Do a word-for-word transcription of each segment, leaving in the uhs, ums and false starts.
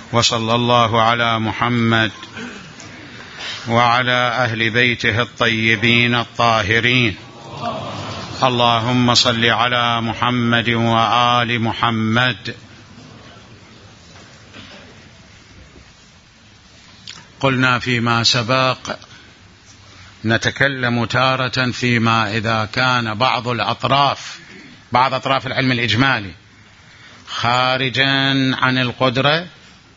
وصلى الله على محمد وعلى أهل بيته الطيبين الطاهرين. اللهم صل على محمد وآل محمد. قلنا فيما سبق نتكلم تارة فيما إذا كان بعض الأطراف بعض أطراف العلم الإجمالي خارجا عن القدرة،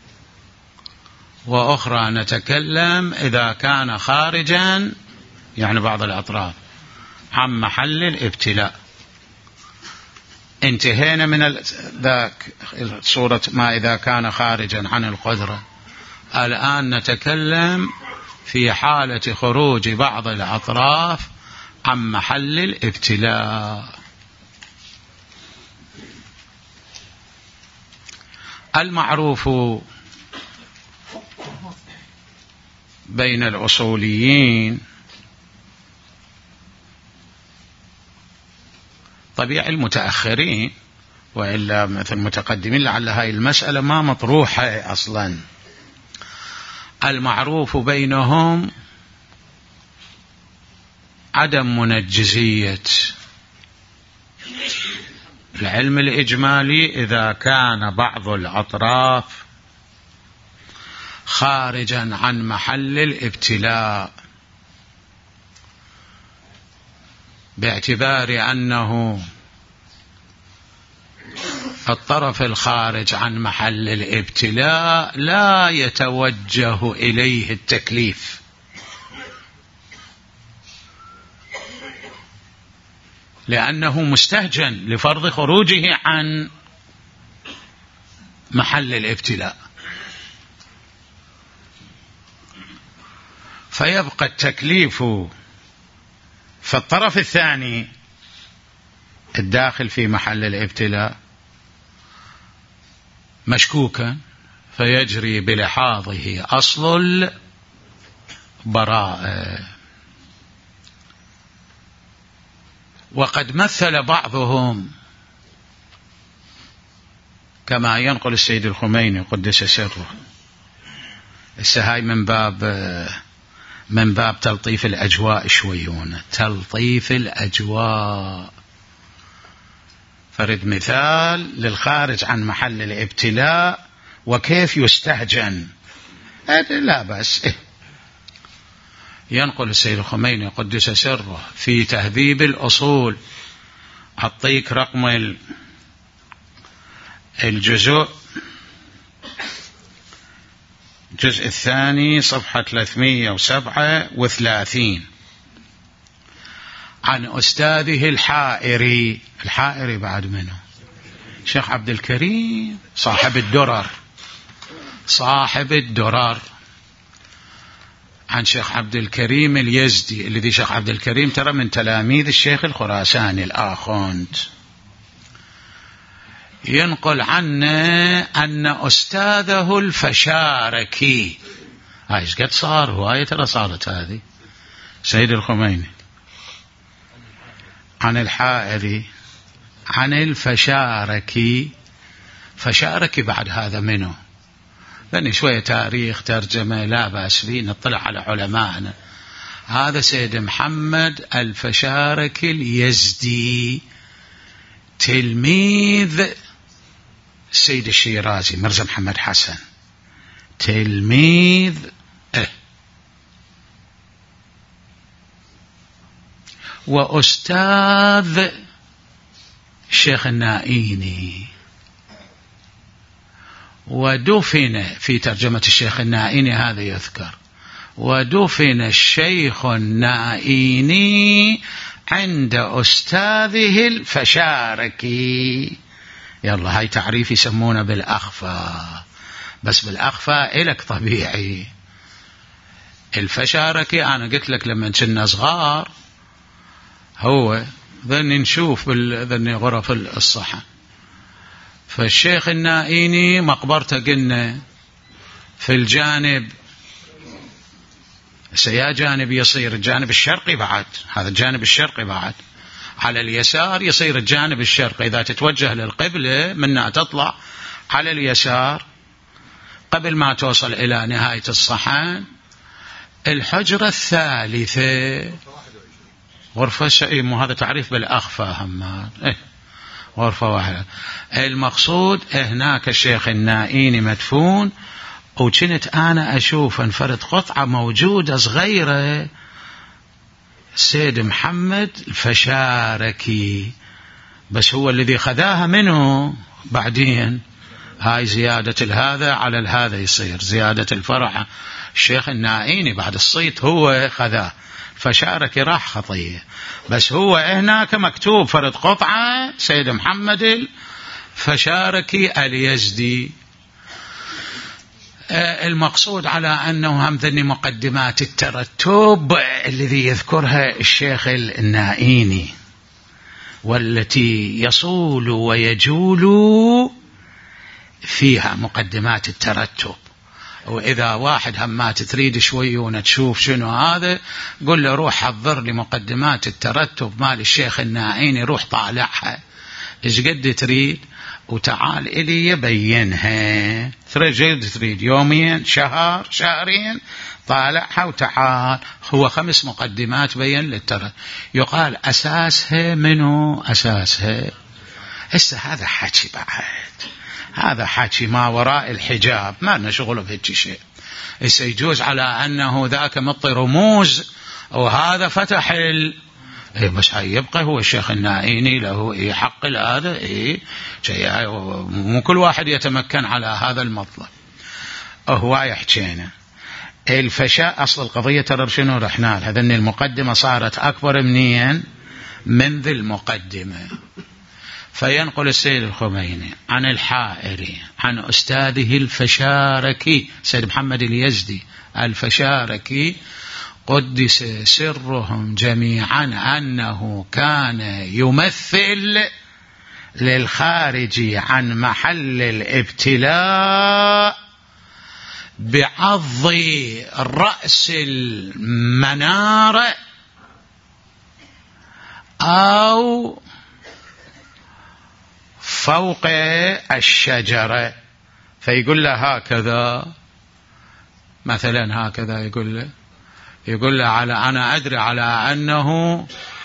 وأخرى نتكلم إذا كان خارجا يعني بعض الأطراف عن محل الابتلاء. انتهينا من ذاك صورة ما إذا كان خارجا عن القدرة. الآن نتكلم في حالة خروج بعض الأطراف عن محل الابتلاء. المعروف بين الأصوليين طبيعي المتأخرين، وإلا مثل المتقدمين لعل هاي المسألة ما مطروحة أصلا. المعروف بينهم عدم منجزية العلم الإجمالي إذا كان بعض الأطراف خارجا عن محل الابتلاء، باعتبار أنه الطرف الخارج عن محل الابتلاء لا يتوجه إليه التكليف، لأنه مستهجن لفرض خروجه عن محل الابتلاء، فيبقى التكليف في الطرف الثاني الداخل في محل الابتلاء مشكوكا، فيجري بلحاظه أصل البراءة. وقد مثل بعضهم كما ينقل السيد الخميني قدس سره، السهاي من باب من باب تلطيف الأجواء شويون، تلطيف الأجواء. فرد مثال للخارج عن محل الابتلاء وكيف يستهجن، لا بأس. ينقل السيد الخميني قدس سره في تهذيب الأصول، أعطيك رقم الجزء الجزء الثاني صفحة ثلاثمئة وسبعة وثلاثين، عن أستاذه الحائري. الحائري بعد منه شيخ عبد الكريم صاحب الدرر صاحب الدرر عن شيخ عبد الكريم اليزدي، الذي شيخ عبد الكريم ترى من تلاميذ الشيخ الخراساني الآخوند. ينقل عنه أن أستاذه الفشاركي، هاي ايش قد صار هواية ترى صارت هذه، سيد الخميني عن الحائري عن الفشاركي. فشاركي بعد هذا منه، لأن شوية تاريخ ترجمة لا بأس فيه، نطلع على علماءنا. هذا سيد محمد الفشاركي اليزدي تلميذ السيد الشيرازي مرزا محمد حسن، تلميذ اه وأستاذ الشيخ النائيني. ودفن في ترجمة الشيخ النائيني هذا يذكر، ودفن الشيخ النائيني عند أستاذه الفشاركي. يلا هاي تعريف يسمونه بالأخفى، بس بالأخفى إلك طبيعي. الفشاركي أنا قلت لك لما كنا صغار هو ذني نشوف ذني غرف الصحن، فالشيخ النائيني مقبرته قلنا في الجانب سيا جانب يصير الجانب الشرقي بعد، هذا الجانب الشرقي بعد على اليسار يصير الجانب الشرقي. إذا تتوجه للقبلة منها تطلع على اليسار قبل ما توصل إلى نهاية الصحن الحجرة الثالثة غرفة شيء، مو هذا تعريف بالأخفى هم إيه غرفة واحدة. المقصود هناك الشيخ النائيني مدفون، وكنت أنا أشوف انفرد قطعة موجودة صغيرة سيد محمد الفشاركي، بس هو الذي خذاها منه بعدين. هاي زيادة هذا على هذا يصير زيادة الفرع. الشيخ النائيني بعد الصيت هو خذاه، فشاركي راح خطية، بس هو هناك مكتوب فرد قطعة سيد محمد الفشاركي اليزدي. المقصود على أنه هم ذني مقدمات الترتب الذي يذكرها الشيخ النائيني، والتي يصول ويجول فيها مقدمات الترتب. وإذا واحد همات تريد شويون تشوف شنو هذا، قل له روح حضر لي مقدمات الترتب مال الشيخ النائيني، روح طالعها إيش قد تريد وتعال إلي يبينها. تريد تريد يومين شهر شهرين طالعها وتعال. هو خمس مقدمات بين للترتب. يقال أساسها منو أساسها؟ هسه هذا حكي بعد، هذا حكي ما وراء الحجاب، ما لنا شغل بهيك شيء. هسه يجوز على أنه ذاك مطي رموز وهذا فتح ال إيه، بس هاي يبقى هو الشيخ النائيني له إيه حق هذا إيه شيء، مو كل واحد يتمكن على هذا المطلب. هو يحكينا الفشاء أصل القضية ترى شنو رحنا هذا، أن المقدمة صارت أكبر منين من ذي المقدمة. فينقل السيد الخميني عن الحائري عن أستاذه الفشاركي سيد محمد اليزدي الفشاركي قدس سرهم جميعا أنه كان يمثل للخارج عن محل الابتلاء بعض رأس المنارة أو فوق الشجرة. فيقول له هكذا مثلا، هكذا يقول له يقول له على أنا أدري على أنه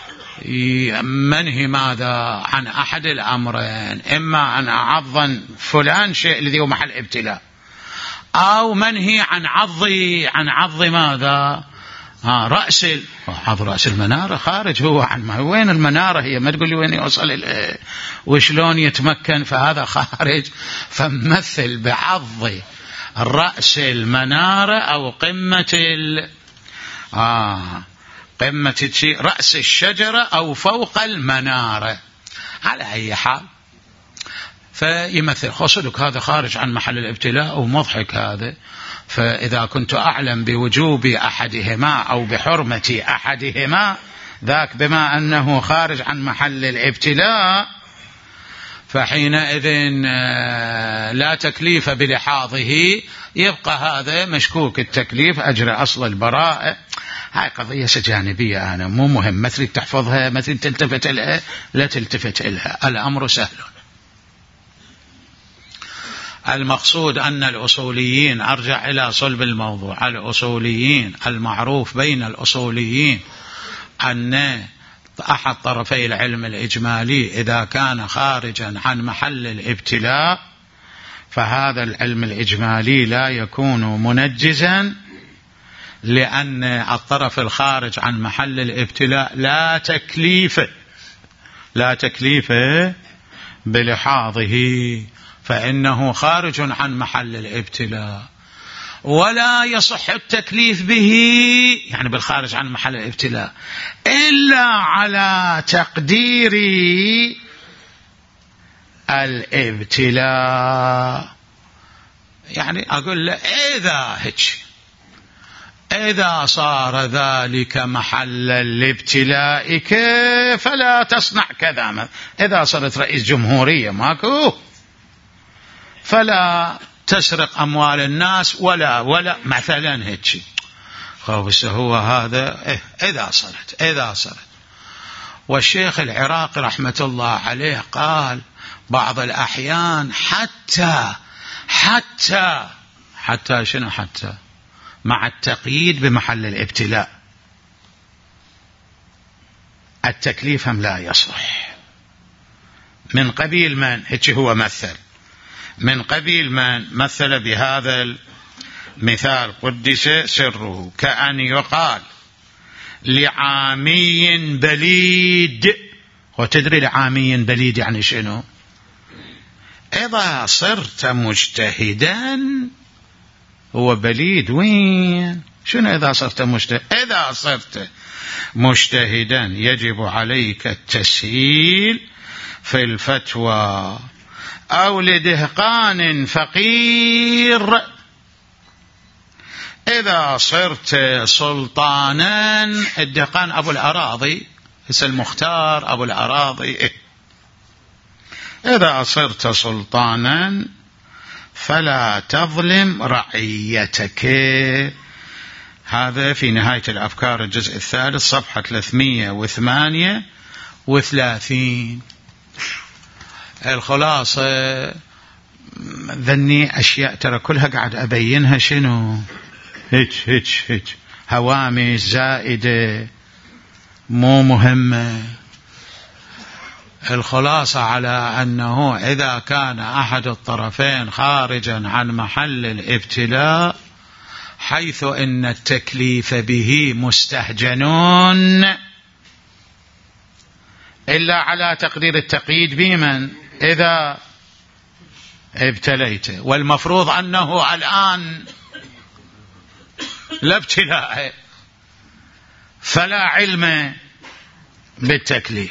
منهي ماذا عن أحد الأمرين، إما عن عضا فلان شيء الذي هو محل ابتلاء، أو منهي عن عضي عن عض ماذا ها رأس عض رأس المنارة خارج. هو عن ما وين المنارة هي، ما تقول لي وين يوصل وشلون يتمكن، فهذا خارج. فمثل بعض رأس المنارة أو قمة ال آه قمة رأس الشجرة أو فوق المنارة. على أي حال فيمثل خصدك هذا خارج عن محل الابتلاء ومضحك هذا. فإذا كنت أعلم بوجوب أحدهما أو بحرمة أحدهما ذاك بما أنه خارج عن محل الابتلاء، فحينئذ لا تكليف بلحاظه، يبقى هذا مشكوك التكليف أجرى أصل البراءة. هاي قضية جانبية، أنا مو مهم ما تريد تحفظها ما تريد تلتفت إلها لا تلتفت إلها، الأمر سهل. المقصود أن الأصوليين، أرجع إلى صلب الموضوع، الأصوليين المعروف بين الأصوليين أن أحد طرفي العلم الإجمالي إذا كان خارجا عن محل الابتلاء فهذا العلم الإجمالي لا يكون منجزا، لأن الطرف الخارج عن محل الابتلاء لا تكليف لا تكليف بلحاظه، فإنه خارج عن محل الابتلاء، ولا يصح التكليف به يعني بالخارج عن محل الابتلاء إلا على تقدير الابتلاء. يعني أقول له إذا هيك إذا صار ذلك محل الابتلاء فلا تصنع كذا. إذا صرت رئيس جمهورية ماكو فلا تسرق أموال الناس ولا ولا مثلا هيك. بس هو هذا إيه إذا صارت إذا صارت والشيخ العراقي رحمة الله عليه قال بعض الأحيان حتى حتى حتى شنو حتى مع التقييد بمحل الابتلاء. التكليف هم لا يصح. من قبيل من هيك هو مثل، من قبيل من مثل بهذا المثال قدس سره، كأن يقال لعامي بليد. وتدري لعامي بليد يعني شنو؟ إذا صرت مجتهدا. هو بليد وين؟ شنو إذا صرت مجتهدا؟ إذا صرت مجتهدا يجب عليك التسهيل في الفتوى. أو لدهقان فقير، إذا صرت سلطانا. الدهقان أبو الأراضي، اسم المختار أبو الأراضي. إذا صرت سلطانا فلا تظلم رعيتك. هذا في نهاية الأفكار الجزء الثالث صفحة ثلاثمئة وثمانية وثلاثين. الخلاصة ذني أشياء ترى كلها قاعد أبينها شنو هيك هيك هيك هوامش زائدة مو مهمة. الخلاصة على أنه إذا كان أحد الطرفين خارجا عن محل الابتلاء حيث إن التكليف به مستهجنون إلا على تقدير التقييد بمن إذا ابتليته، والمفروض أنه الآن لا ابتلاء فلا علم بالتكليف.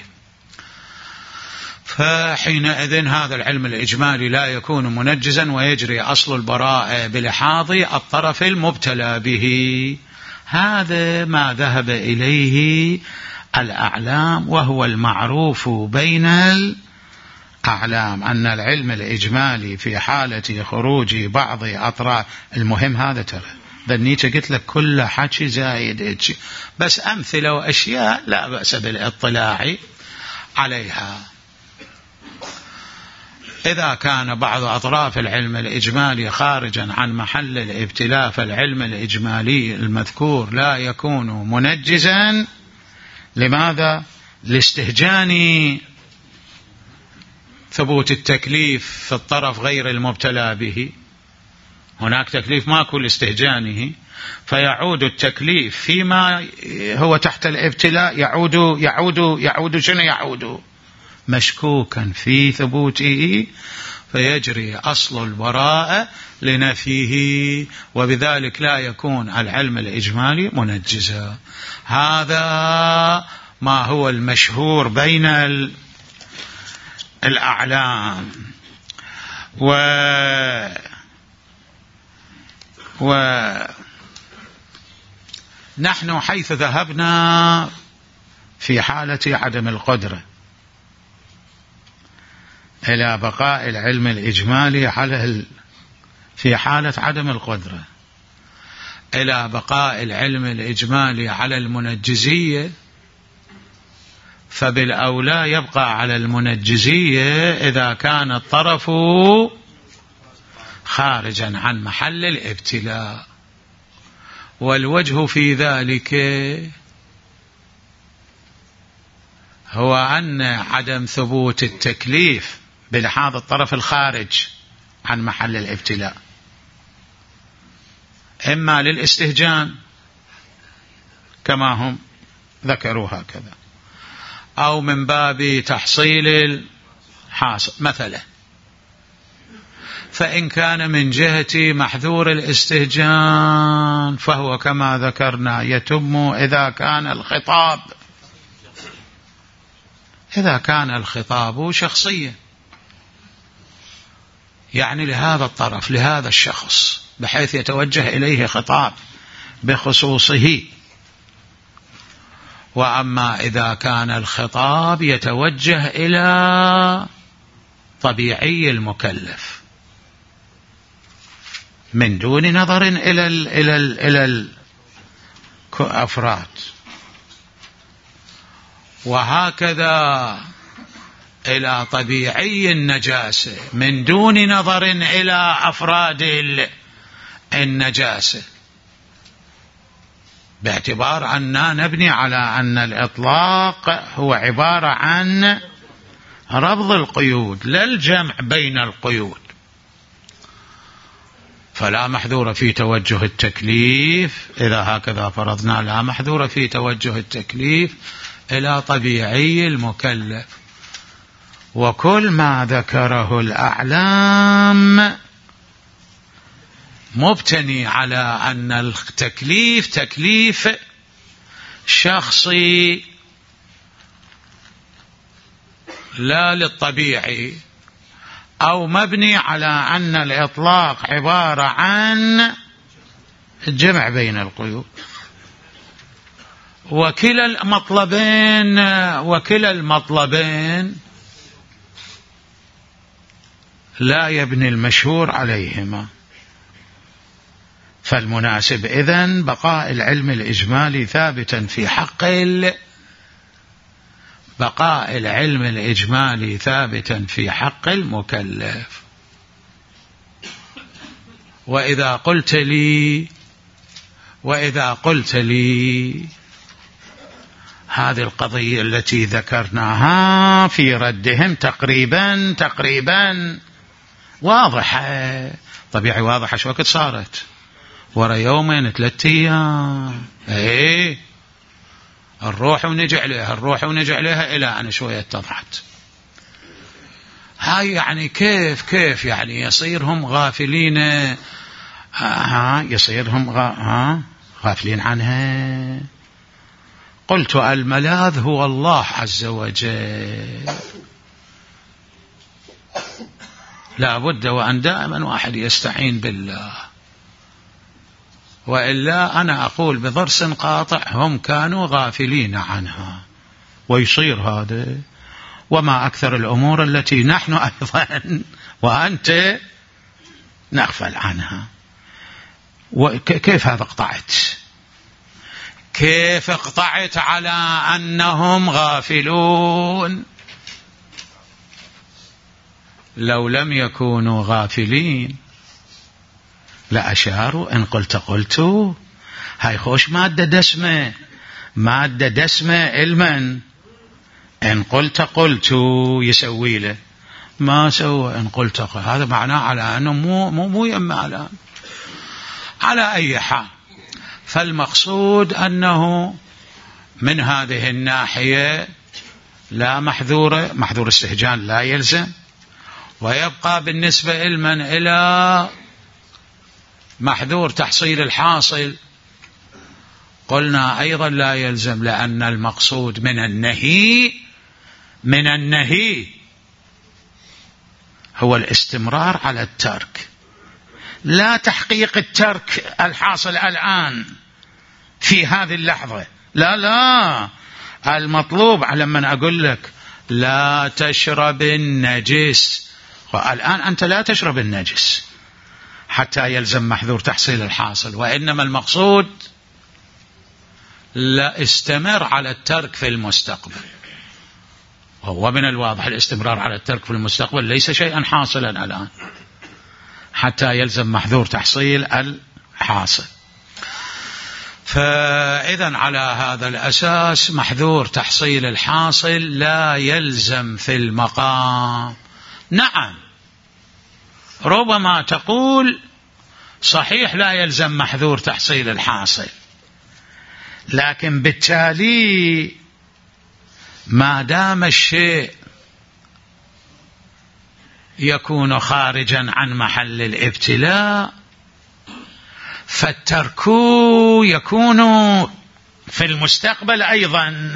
فحينئذ هذا العلم الإجمالي لا يكون منجزا ويجري أصل البراءة بلحاظ الطرف المبتلى به. هذا ما ذهب إليه الأعلام، وهو المعروف بين الأعلام أن العلم الإجمالي في حالة خروج بعض أطراف. المهم هذا ترى ذنيت قلت لك كل حكي زايد بس أمثلة وأشياء لا بأس بالاطلاع عليها. إذا كان بعض أطراف العلم الإجمالي خارجا عن محل الابتلاء فالعلم الإجمالي المذكور لا يكون منجزا. لماذا؟ لاستهجان ثبوت التكليف في الطرف غير المبتلى به. هناك تكليف ماكو لاستهجانه، فيعود التكليف فيما هو تحت الابتلاء يعود يعود يعود شنو يعود مشكوكا في ثبوته، فيجري أصل البراءة لنفيه، وبذلك لا يكون العلم الإجمالي منجزا. هذا ما هو المشهور بين الأعلام. و ونحن حيث ذهبنا في حالة عدم القدرة إلى بقاء العلم الإجمالي على في حالة عدم القدرة إلى بقاء العلم الإجمالي على المنجزية، فبالأولى يبقى على المنجزية إذا كان الطرف خارجا عن محل الابتلاء. والوجه في ذلك هو أن عدم ثبوت التكليف بلحاظ الطرف الخارج عن محل الابتلاء إما للاستهجان كما هم ذكروا هكذا، أو من باب تحصيل الحاصل مثلا. فإن كان من جهة محذور الاستهجان فهو كما ذكرنا يتم إذا كان الخطاب إذا كان الخطاب شخصيا، يعني لهذا الطرف لهذا الشخص بحيث يتوجه إليه خطاب بخصوصه. وأما إذا كان الخطاب يتوجه إلى طبيعي المكلف من دون نظر إلى ال إلى ال إلى الأفراد، وهكذا إلى طبيعي النجاسة من دون نظر إلى أفراد النجاسة، باعتبار أننا نبني على أن الإطلاق هو عبارة عن رفض القيود لا الجمع بين القيود. فلا محذور في توجه التكليف إذا هكذا فرضنا، لا محذور في توجه التكليف إلى طبيعي المكلف. وكل ما ذكره الأعلام مبتني على أن التكليف تكليف شخصي لا للطبيعي، أو مبني على أن الإطلاق عبارة عن الجمع بين القيود. وكلا المطلبين وكلا المطلبين لا يبني المشهور عليهما. فالمناسب إذن بقاء العلم الإجمالي ثابتا في حق بقاء العلم الإجمالي ثابتا في حق المكلف. وإذا قلت لي وإذا قلت لي هذه القضية التي ذكرناها في ردهم تقريبا تقريبا واضحة، طبيعي واضحة. شو وقت صارت؟ ورا يومين ثلاثة أيام. ايه الروح ونجي عليها الروح ونجي عليها إلى أن شوية اتضحت. هاي يعني كيف كيف يعني يصيرهم غافلين، ها يصيرهم غا ها غافلين عنها. قلت الملاذ هو الله عز وجل، لا بد وأن دائما واحد يستعين بالله، وإلا أنا أقول بضرس قاطع هم كانوا غافلين عنها. ويصير هذا، وما أكثر الأمور التي نحن أيضا وأنت نغفل عنها. وكيف هذا اقطعت؟ كيف اقطعت على أنهم غافلون؟ لو لم يكونوا غافلين لأشاروا. إن قلت قلتوا. هاي خوش مادة دسمة، مادة دسمة علما. إن قلت قلتوا يسوي له، ما سوى. إن قلت قلت هذا معناه على أنه مو مو مو يما الآن. على أي حال، فالمقصود أنه من هذه الناحية لا محذور محذور استهجان لا يلزم. ويبقى بالنسبة علما إلى محذور تحصيل الحاصل، قلنا أيضا لا يلزم، لأن المقصود من النهي من النهي هو الاستمرار على الترك، لا تحقيق الترك الحاصل الآن في هذه اللحظة. لا لا المطلوب لما أقول لك لا تشرب النجس، الآن أنت لا تشرب النجس حتى يلزم محذور تحصيل الحاصل، وإنما المقصود لا استمر على الترك في المستقبل. وهو من الواضح الاستمرار على الترك في المستقبل ليس شيئا حاصلا الآن حتى يلزم محذور تحصيل الحاصل. فإذا على هذا الأساس محذور تحصيل الحاصل لا يلزم في المقام. نعم ربما تقول صحيح لا يلزم محذور تحصيل الحاصل، لكن بالتالي ما دام الشيء يكون خارجا عن محل الابتلاء فالترك يكون في المستقبل أيضا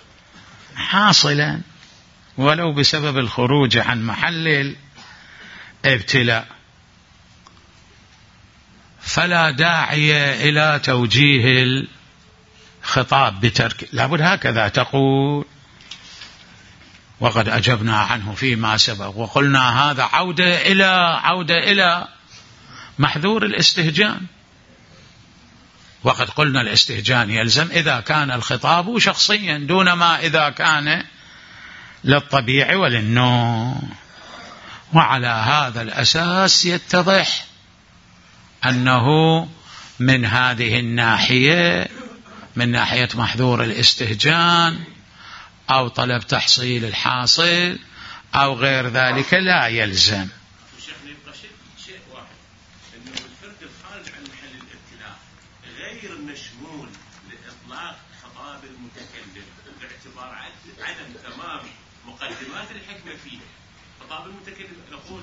حاصلا ولو بسبب الخروج عن محل الابتلاء. فلا داعي إلى توجيه الخطاب بترك، لابد هكذا تقول. وقد أجبنا عنه فيما سبق وقلنا هذا عودة إلى عودة إلى محذور الاستهجان. وقد قلنا الاستهجان يلزم إذا كان الخطاب شخصيا دون ما إذا كان للطبيعي وللنوع. وعلى هذا الأساس يتضح أنه من هذه الناحية، من ناحية محذور الاستهجان أو طلب تحصيل الحاصل أو غير ذلك لا يلزم. شيخنا يبقى شيء واحد، أنه الفرد الخارج عن محل الابتلاء غير مشمول لإطلاق خطاب المتكلم باعتبار عدم تمام مقدمات الحكمة فيه. خطاب المتكلم نقول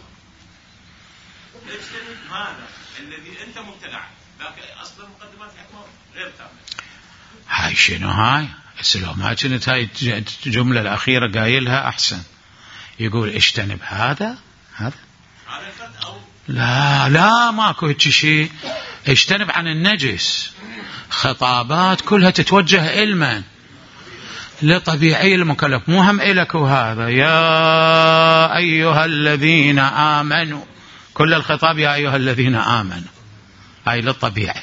اجتنب هذا الذي أنت مبتلع، لكن أصلا مقدمات الحكمة غير تامة. هاي شنو هاي؟ السلام هاي كانت هاي الجملة الأخيرة قايلها أحسن. يقول اجتنب هذا هذا لا لا ماكو هيك شيء. اجتنب عن النجس. خطابات كلها تتوجه إلمن لطبيعي المكلف، مو هم إلك. وهذا يا أيها الذين آمنوا، كل الخطاب يا أيها الذين آمنوا، هاي للطبيعي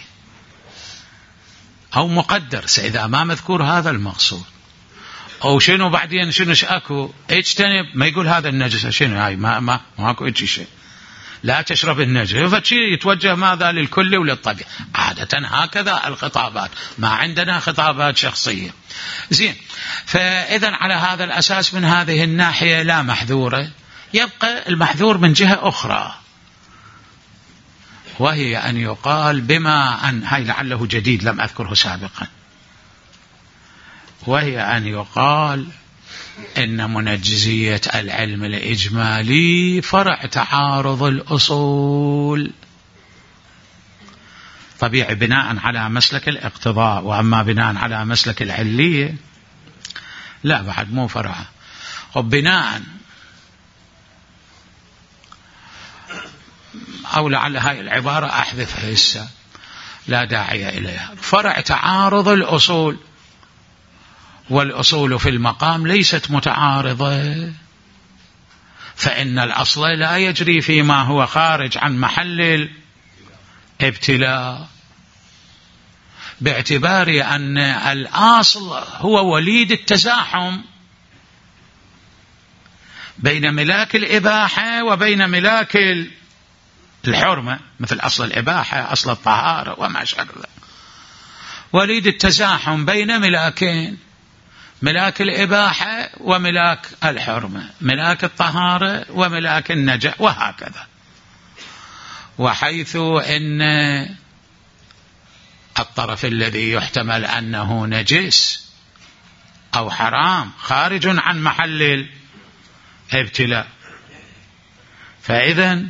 أو مقدر إذا ما مذكور هذا المقصود. أو شنو بعدين شنو شأكو اجتنب، ما يقول هذا النجس شنو هاي ما ما ماكو إيش شيء، لا تشرب النجس، فشي يتوجه ماذا للكل وللطبيعي. عادة هكذا الخطابات، ما عندنا خطابات شخصية. زين، فإذا على هذا الأساس من هذه الناحية لا محذورة. يبقى المحذور من جهة أخرى، وهي أن يقال بما أن هاي لعله جديد لم أذكره سابقا، وهي أن يقال إن منجزية العلم الإجمالي فرع تعارض الأصول. طبيعي بناء على مسلك الاقتضاء، وأما بناء على مسلك العلية لا بعد مو فرع. وبناء أو لعل هاي العبارة أحذفها هسه لا داعي إليها. فرع تعارض الأصول، والأصول في المقام ليست متعارضة، فإن الأصل لا يجري فيما هو خارج عن محل الابتلاء، باعتبار أن الأصل هو وليد التزاحم بين ملاك الإباحة وبين ملاك الحرمة، مثل أصل الإباحة، أصل الطهارة وما شابه. وليد التزاحم بين ملاكين، ملاك الإباحة وملاك الحرمة، ملاك الطهارة وملاك النجاة، وهكذا. وحيث إن الطرف الذي يحتمل أنه نجس أو حرام خارج عن محل الابتلاء، فإذن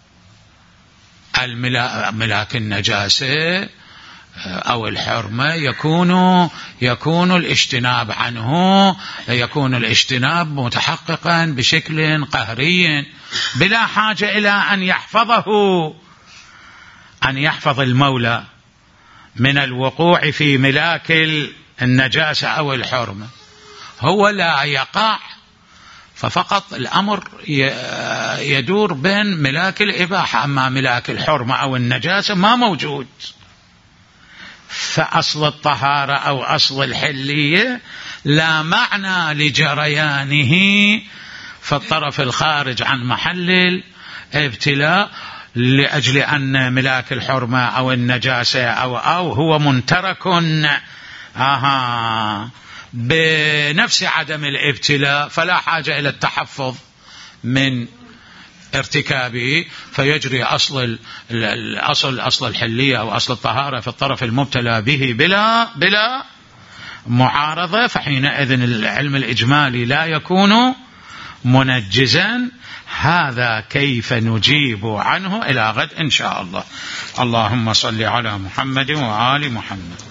الملاك النجاسة أو الحرمة يكون يكون الاجتناب عنه، يكون الاجتناب متحققا بشكل قهري بلا حاجة إلى أن يحفظه أن يحفظ المولى من الوقوع في ملاك النجاسة أو الحرمة. هو لا يقع، ففقط الأمر يدور بين ملاك الإباحة، أما ملاك الحرمة أو النجاسة ما موجود. فأصل الطهارة أو أصل الحلية لا معنى لجريانه في الطرف الخارج عن محل الابتلاء، لأجل أن ملاك الحرمة أو النجاسة أو أو هو منترك آها بنفس عدم الابتلاء، فلا حاجة إلى التحفظ من ارتكابه، فيجري أصل الأصل أصل الحلية أو أصل الطهارة في الطرف المبتلى به بلا بلا معارضة. فحينئذ العلم الإجمالي لا يكون منجزا. هذا كيف نجيب عنه إلى غد إن شاء الله. اللهم صل على محمد وآل محمد.